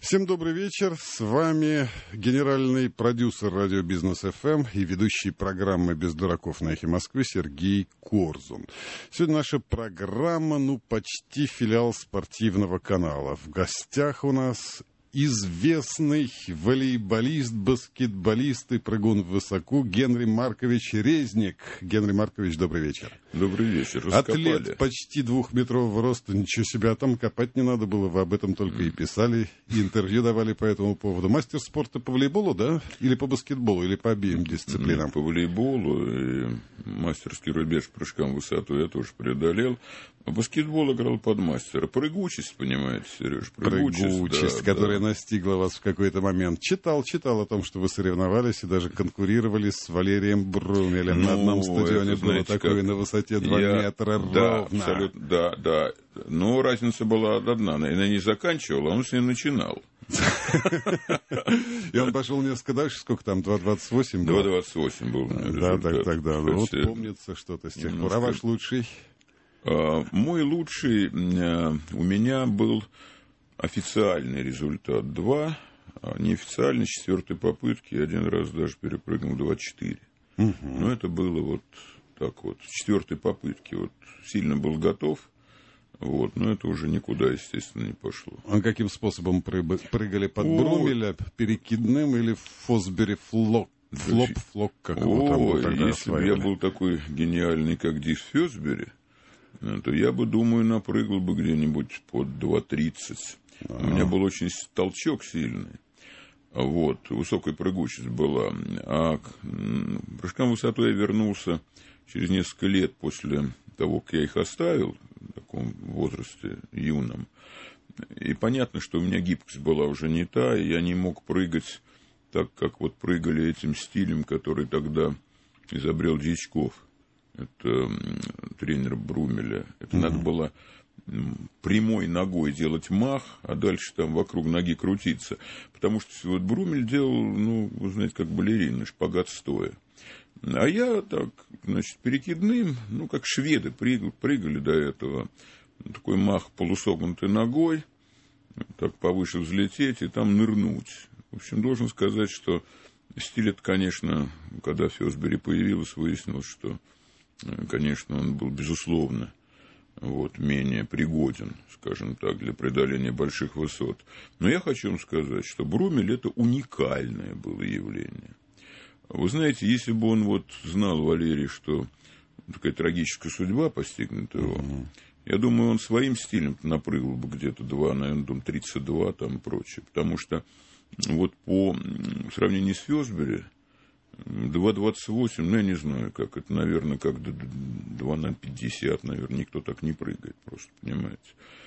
Всем добрый вечер. С вами генеральный продюсер радио Бизнес ФМ и ведущий программы «Без дураков» на Эхе Москвы Сергей Корзун. Сегодня наша программа, почти филиал спортивного канала. В гостях у нас известный волейболист, баскетболист и прыгун в высоту Генри Маркович Резник. Генри Маркович, добрый вечер. Добрый вечер. Раскопали. Атлет почти двухметрового роста, ничего себе, а там копать не надо было, вы об этом только и писали, и интервью давали по этому поводу. Мастер спорта по волейболу, да? Или по баскетболу, или по обеим дисциплинам? По волейболу и мастерский рубеж прыжкам в высоту я тоже преодолел. А баскетбол играл под мастера. Прыгучесть, понимаете, Сереж? Прыгучесть, которая настигла вас в какой-то момент. Читал о том, что вы соревновались и даже конкурировали с Валерием Брумелем. На одном стадионе было такое на высоте 2 метра ровно. Абсолютно, да. Но разница была одна. Она не заканчивала, а он с ней начинал. И он пошел несколько дальше, сколько там, 2.28 был? 2.28 был. Да, тогда. Вот помнится что-то с тех пор. А ваш лучший? Мой лучший у меня был официальный результат 2, а неофициальный с 4-й попытки. Один раз даже перепрыгнул 2.4. Но это было вот так вот, с 4-й попытки. Вот сильно был готов. Вот, но это уже никуда, естественно, не пошло. А каким способом прыгали под Брумеля? Перекидным или Фосбери флок, как его там было тогда если бы я был такой гениальный, как Дис Фосбери, то я бы, думаю, напрыгал бы где-нибудь под 2.30. У меня был очень толчок сильный. Вот, высокая прыгучесть была. А к прыжкам в высоту я вернулся через несколько лет после того, как я их оставил, в таком возрасте юном. И понятно, что у меня гибкость была уже не та, и я не мог прыгать так, как вот прыгали этим стилем, который тогда изобрел Дьячков. Это тренер Брумеля. Это надо было прямой ногой делать мах, а дальше там вокруг ноги крутиться. Потому что вот Брумель делал, вы знаете, как балерина, шпагат стоя. А я так, перекидным, как шведы прыгали до этого. Такой мах полусогнутой ногой, так повыше взлететь и там нырнуть. В общем, должен сказать, что стиль это, конечно, когда Фосбери появилась, выяснилось, что, конечно, он был, безусловно, менее пригоден, скажем так, для преодоления больших высот. Но я хочу вам сказать, что Брумель это уникальное было явление. Вы знаете, если бы он знал, Валерий, что такая трагическая судьба постигнет его, я думаю, он своим стилем напрыгал бы где-то 32 там и прочее. Потому что по сравнению с Фосбери 2.28, я не знаю, как это, наверное, как 2.50, наверное, никто так не прыгает просто, понимаете.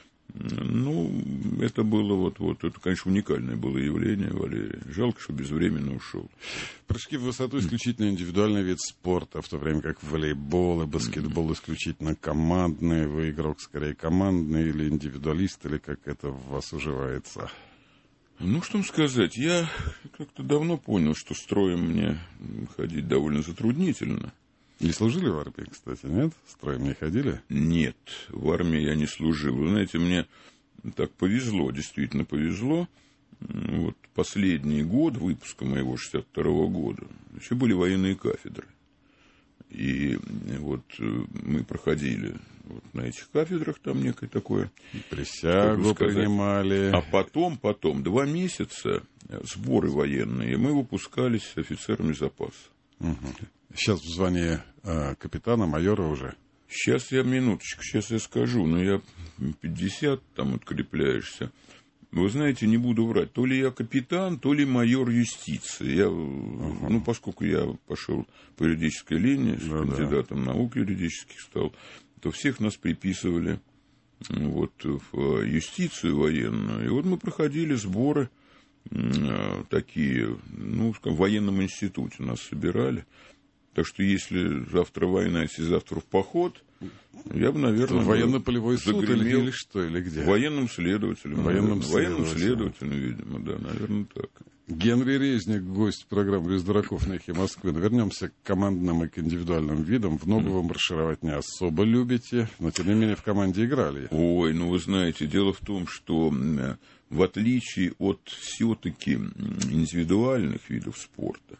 Это было это, конечно, уникальное было явление, Валерий. Жалко, что безвременно ушел. Прыжки в высоту исключительно индивидуальный вид спорта, в то время как волейбол и баскетбол исключительно командные. Вы игрок скорее командный или индивидуалист, или как это в вас уживается? Что вам сказать, я как-то давно понял, что строем мне ходить довольно затруднительно. Не служили в армии, кстати, нет? Строем не ходили? Нет, в армии я не служил. Вы знаете, мне так повезло, действительно повезло. Последний год выпуска моего 62-го года еще были военные кафедры. И мы проходили на этих кафедрах, там некое такое... Присягу принимали. А потом 2 месяца сборы военные, мы выпускались офицерами запаса. Сейчас в звании капитана, майора уже. Сейчас я скажу, но я 50 там открепляешься. Вы знаете, не буду врать, то ли я капитан, то ли майор юстиции. Я, поскольку я пошел по юридической линии, с кандидатом наук юридических стал, то всех нас приписывали в юстицию военную. И мы проходили сборы такие, в военном институте нас собирали. Так что если завтра война, если завтра в поход, я бы, наверное, военно-полевой суд или что, или где? Военным следователем. Военным следователем, видимо, да, наверное, так. Генри Резник, гость программы «Без дураков» на «Эхе Москвы». Вернемся к командным и к индивидуальным видам. В ногу вы маршировать не особо любите, но, тем не менее, в команде играли. Ой, ну вы знаете, дело в том, что в отличие от все-таки индивидуальных видов спорта,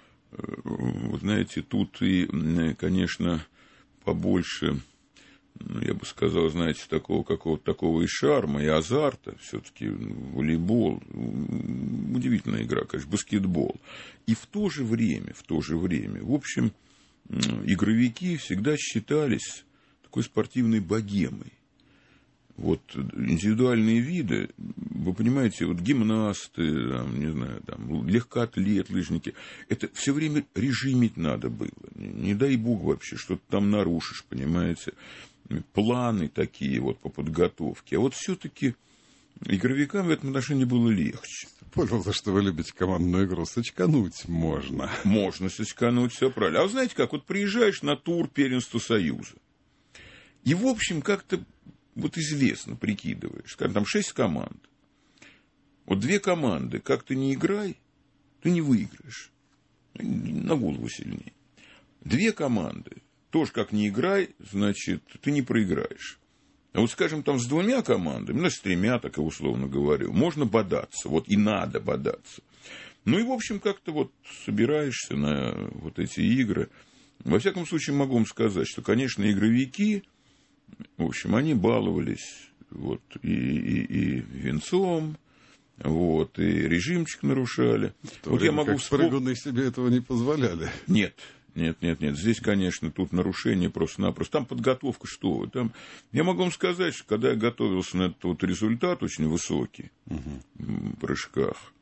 вы знаете, тут и, конечно, побольше, я бы сказал, знаете, такого какого-то такого и шарма, и азарта. Все-таки волейбол, удивительная игра, конечно, баскетбол. И в то же время, в общем, игровики всегда считались такой спортивной богемой. Вот индивидуальные виды, вы понимаете, вот гимнасты, там, не знаю, там, легкоатлет, лыжники, это все время режимить надо было. Не дай бог вообще, что-то там нарушишь, понимаете. Планы такие вот по подготовке. А вот все-таки игровикам в этом отношении было легче. Понял, за что вы любите командную игру. Сочкануть можно. Можно сочкануть, все правильно. А вы знаете как, вот приезжаешь на тур первенства Союза. И, в общем, как-то вот известно, прикидываешь. Скажем, там 6 команд. Вот 2 команды, как ты не играй, ты не выиграешь. На голову сильнее. 2 команды. Тоже как не играй, значит, ты не проиграешь. А вот, скажем, там с 2 командами, ну, с 3, так я условно говорю, можно бодаться, вот и надо бодаться. Ну, и, в общем, как-то вот собираешься на вот эти игры. Во всяком случае, могу вам сказать, что, конечно, игровики, в общем, они баловались вот и венцом, вот, и режимчик нарушали. Вот я могу вспомнить. Прыгуны себе этого не позволяли. Нет. Здесь, конечно, тут нарушение просто-напросто. Там подготовка, что вы. Там... Я могу вам сказать, что когда я готовился на этот вот результат очень высокий в прыжках,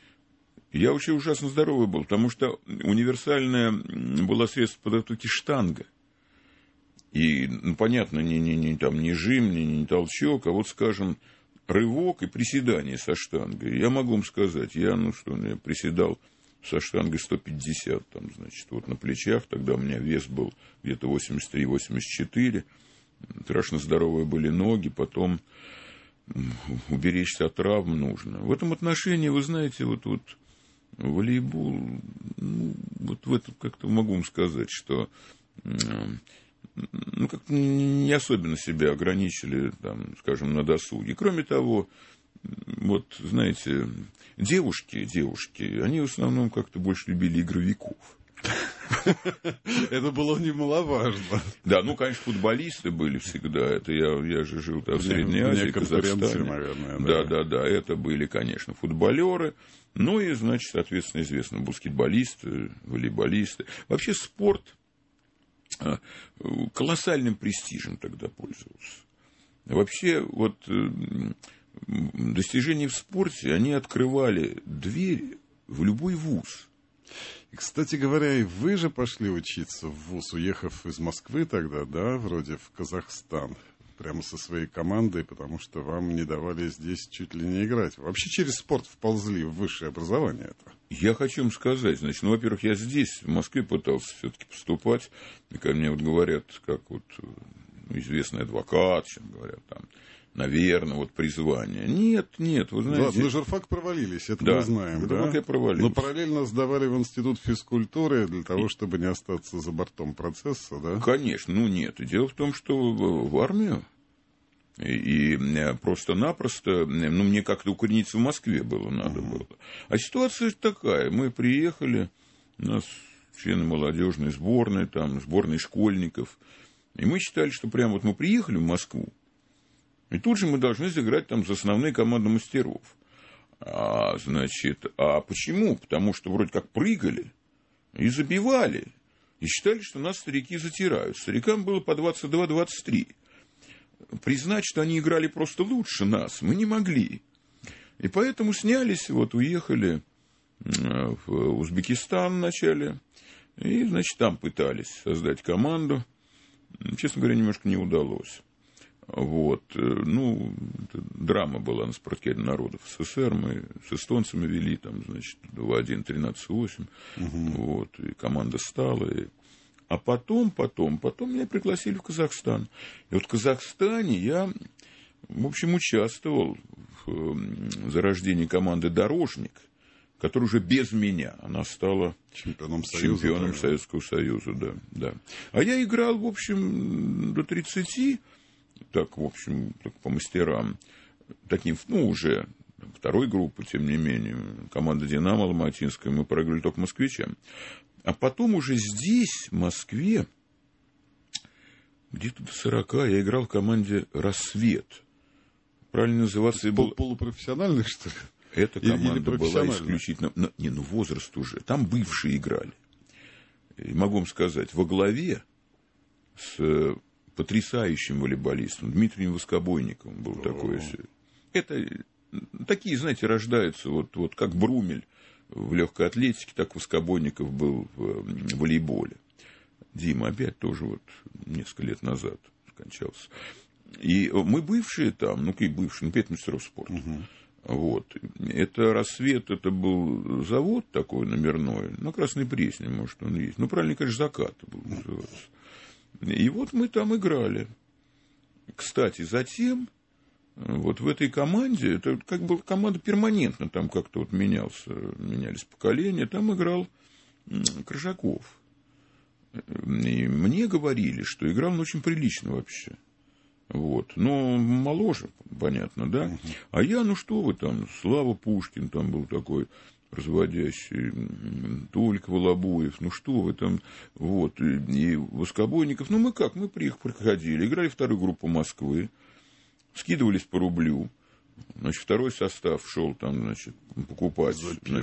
я очень ужасно здоровый был, потому что универсальное было средство подготовки штанга. И, ну, понятно, не жим, не толчок, а вот, скажем, рывок и приседание со штангой. Я могу вам сказать, я приседал со штангой 150, там, значит, вот на плечах, тогда у меня вес был где-то 83-84, страшно здоровые были ноги, потом уберечься от травм нужно. В этом отношении, вы знаете, вот волейбол, ну, вот в этом как-то могу вам сказать, что ну, как-то не особенно себя ограничили, там, скажем, на досуге. Кроме того, вот, знаете, девушки, они в основном как-то больше любили игровиков. Это было немаловажно. Да, ну, конечно, футболисты были всегда. Это я же жил там в Средней Азии, Казахстане. Наверное, да. Это были, конечно, футболеры. Ну и, значит, соответственно, известно, баскетболисты, волейболисты. Вообще спорт колоссальным престижем тогда пользовался. Вообще, вот достижения в спорте, они открывали двери в любой вуз. И, кстати говоря, и вы же пошли учиться в вуз, уехав из Москвы тогда, да, вроде в Казахстан, прямо со своей командой, потому что вам не давали здесь чуть ли не играть. Вообще через спорт вползли в высшее образование это. Я хочу вам сказать, значит, ну, во-первых, я здесь, в Москве, пытался все-таки поступать. И ко мне вот говорят, как вот известный адвокат, чем говорят там, наверное, вот призвание. Нет, вы знаете... Да, на журфак провалились, это мы знаем, да? Я провалился. Но параллельно сдавали в институт физкультуры для того, чтобы не остаться за бортом процесса, да? Конечно, нет. Дело в том, что в армию. И просто-напросто, мне как-то укорениться в Москве надо было. А ситуация такая. Мы приехали, у нас члены молодежной сборной, там, сборной школьников. И мы считали, что прямо вот мы приехали в Москву, и тут же мы должны сыграть там за основные команды мастеров. А почему? Потому что вроде как прыгали и забивали. И считали, что нас старики затирают. Старикам было по 22-23. Признать, что они играли просто лучше нас, мы не могли. И поэтому снялись, вот уехали в Узбекистан вначале. И, значит, там пытались создать команду. Честно говоря, немножко не удалось. Вот. Ну, драма была на спартакиаде народов СССР. Мы с эстонцами вели, там, значит, 2-1, 13-8. Вот. И команда стала. А потом меня пригласили в Казахстан. И вот в Казахстане я, в общем, участвовал в зарождении команды «Дорожник», которая уже без меня, она стала чемпионом Советского Союза, да. А я играл, в общем, до 30, так, в общем, так, по мастерам, таким, уже второй группы, тем не менее, команда «Динамо» Алматинская, мы проиграли только москвичам. А потом уже здесь, в Москве, где-то до 40, я играл в команде «Рассвет». Правильно называться... Полупрофессиональный, что ли? Эта команда была исключительно... возраст уже. Там бывшие играли. И могу вам сказать, во главе с потрясающим волейболистом Дмитрием Воскобойниковым был такой. Это такие, знаете, рождаются, вот как Брумель в легкой атлетике, так Воскобойников был в волейболе. Дима опять тоже несколько лет назад скончался. И мы бывшие там, бывшие, 5 мастеров спорта. Это «Рассвет», это был завод такой номерной, на Красной Пресне, может, он есть. Правильно, конечно, «Закат» был называться. И мы там играли. Кстати, затем, в этой команде, это как бы команда перманентно там как-то менялись поколения, там играл Крыжаков. И мне говорили, что играл он очень прилично вообще. Но моложе, понятно, да? А я, что вы там, Слава Пушкин там был такой разводящий, Толик Волобуев, что вы там, и Воскобойников. Мы приходили, играли вторую группу Москвы, скидывались по рублю, второй состав шел там, покупать,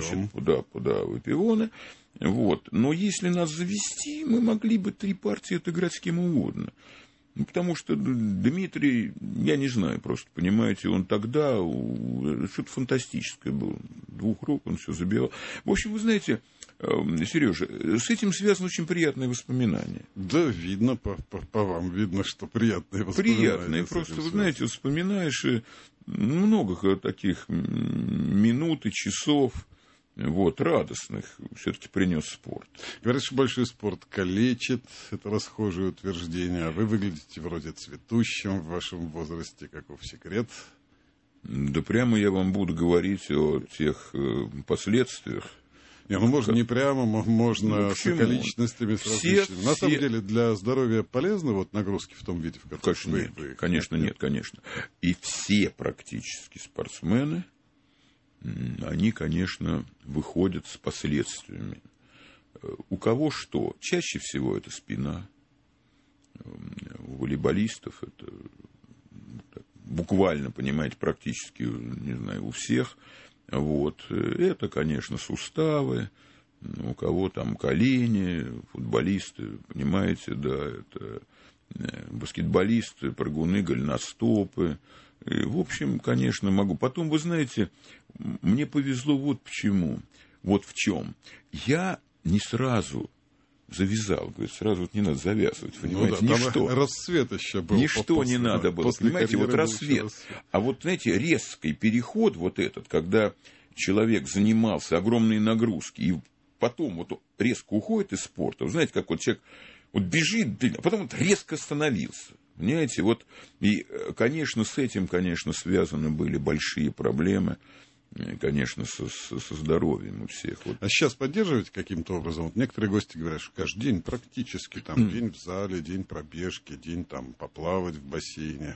выпивоны, Но если нас завести, мы могли бы 3 партии отыграть с кем угодно. Потому что Дмитрий, я не знаю, просто, понимаете, он тогда что-то фантастическое было. 2 рук он все забивал. В общем, вы знаете, Сережа, с этим связано очень приятное воспоминание. Да, видно, по вам видно, что приятные воспоминания. Приятные, просто, вы знаете, вспоминаешь много таких минут и часов. Радостных все-таки принес спорт. Говорят, что большой спорт калечит, это расхожее утверждение, а вы выглядите вроде цветущим в вашем возрасте, каков секрет? Да прямо я вам буду говорить о тех последствиях. Можно не прямо, можно с околичностями, с различными. На самом деле, для здоровья полезны нагрузки в том виде, в котором вы... Конечно, нет. И все практически спортсмены, они, конечно, выходят с последствиями. У кого что? Чаще всего это спина. У волейболистов это буквально, понимаете, практически, не знаю, у всех. Это, конечно, суставы. У кого там колени, футболисты, понимаете, да, это баскетболисты, прыгуны, голеностопы. В общем, конечно, могу. Потом, вы знаете, мне повезло почему. В чем. Я не сразу завязал. Говорит, сразу не надо завязывать, понимаете. Ничто. Рассвет еще был. Ничто не надо было, понимаете, рассвет. А знаете, резкий переход этот, когда человек занимался огромные нагрузки, и потом резко уходит из спорта. Вы знаете, как человек бежит, а потом резко остановился. Понимаете, и, конечно, с этим, связаны были большие проблемы, конечно, со здоровьем у всех. А сейчас поддерживаете каким-то образом? Некоторые гости говорят, что каждый день практически, день в зале, день пробежки, день поплавать в бассейне.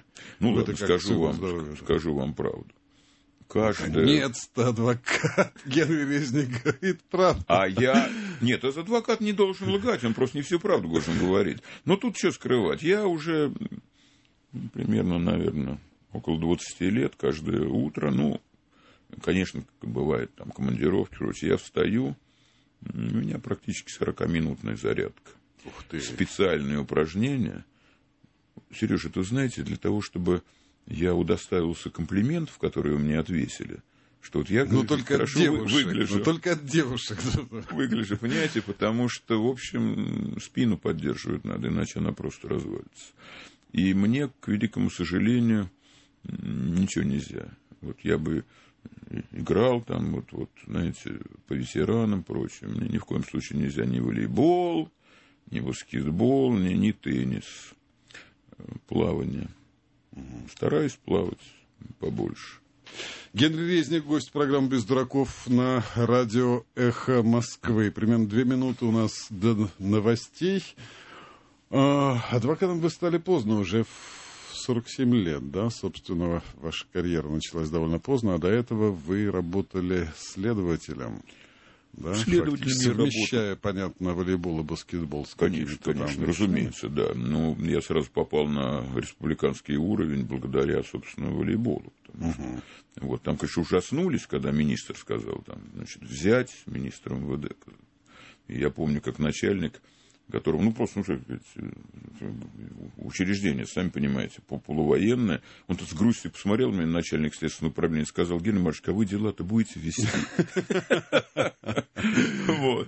Скажу вам правду. Наконец-то адвокат Генри Резник говорит правду. Нет, этот адвокат не должен лгать, он просто не всю правду должен говорить. Но тут что скрывать? Я уже примерно, наверное, около 20 лет, каждое утро, конечно, бывает там командировки, я встаю, у меня практически 40-минутная зарядка. Ух ты. Специальные упражнения. Сережа, это знаете, для того, чтобы я удостоился комплиментов, которые мне отвесили, что я только хорошо выгляжу. Только от девушек. Выгляжу, понимаете, потому что, в общем, спину поддерживать надо, иначе она просто развалится. И мне, к великому сожалению, ничего нельзя. Я бы играл там, знаете, по ветеранам, прочее. Мне ни в коем случае нельзя ни волейбол, ни баскетбол, ни теннис, плавание. Стараюсь плавать побольше. Генри Резник, гость программы «Без дураков» на радио «Эхо Москвы». Примерно 2 минуты у нас до новостей. Адвокатом вы стали поздно, уже в 47 лет, да? Собственно, ваша карьера началась довольно поздно, а до этого вы работали следователем. Да, следователем совмещая, понятно, волейбол и баскетбол. Конечно, разумеется, да. Но я сразу попал на республиканский уровень благодаря, собственно, волейболу. Вот, там, конечно, ужаснулись, когда министр сказал, там, значит, взять министра МВД. И я помню, как начальник, которого, просто, учреждение, сами понимаете, полувоенное, он тут с грустью посмотрел на меня, начальник следственного управления, и сказал: Геннадий Маркович, а вы дела-то будете вести? Вот.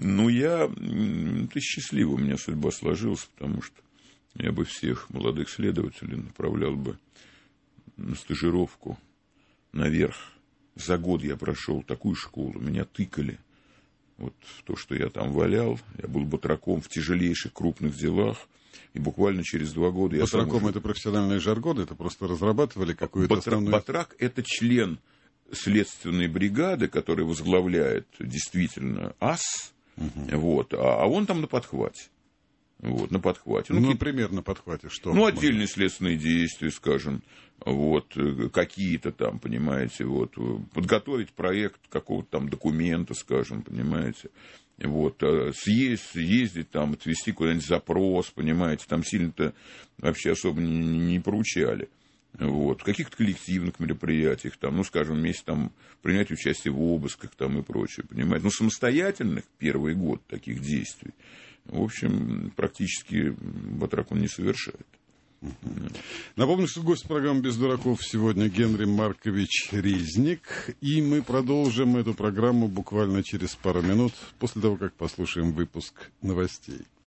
Это счастливо у меня судьба сложилась, потому что я бы всех молодых следователей направлял бы на стажировку наверх. За год я прошел такую школу, меня тыкали. Вот то, что я там валял, я был батраком в тяжелейших крупных делах, и буквально через 2 года я сам... Батраком — это профессиональный жаргон, это просто разрабатывали какую-то основную... Батрак — это член следственной бригады, который возглавляет действительно АС, вот, а он там на подхвате. Вот, на подхвате. Например, на подхвате что? Отдельные следственные действия, скажем, вот, какие-то там, понимаете, вот, подготовить проект какого-то там документа, скажем, понимаете, вот, съездить там, отвезти куда-нибудь запрос, понимаете, там сильно-то вообще особо не поручали. Вот, в каких-то коллективных мероприятиях, там, скажем, вместе там принять участие в обысках там и прочее, понимаете. Самостоятельных первый год таких действий, в общем, практически батрак он не совершает. Напомню, что гость программы «Без дураков» сегодня Генри Маркович Резник. И мы продолжим эту программу буквально через пару минут, после того, как послушаем выпуск новостей.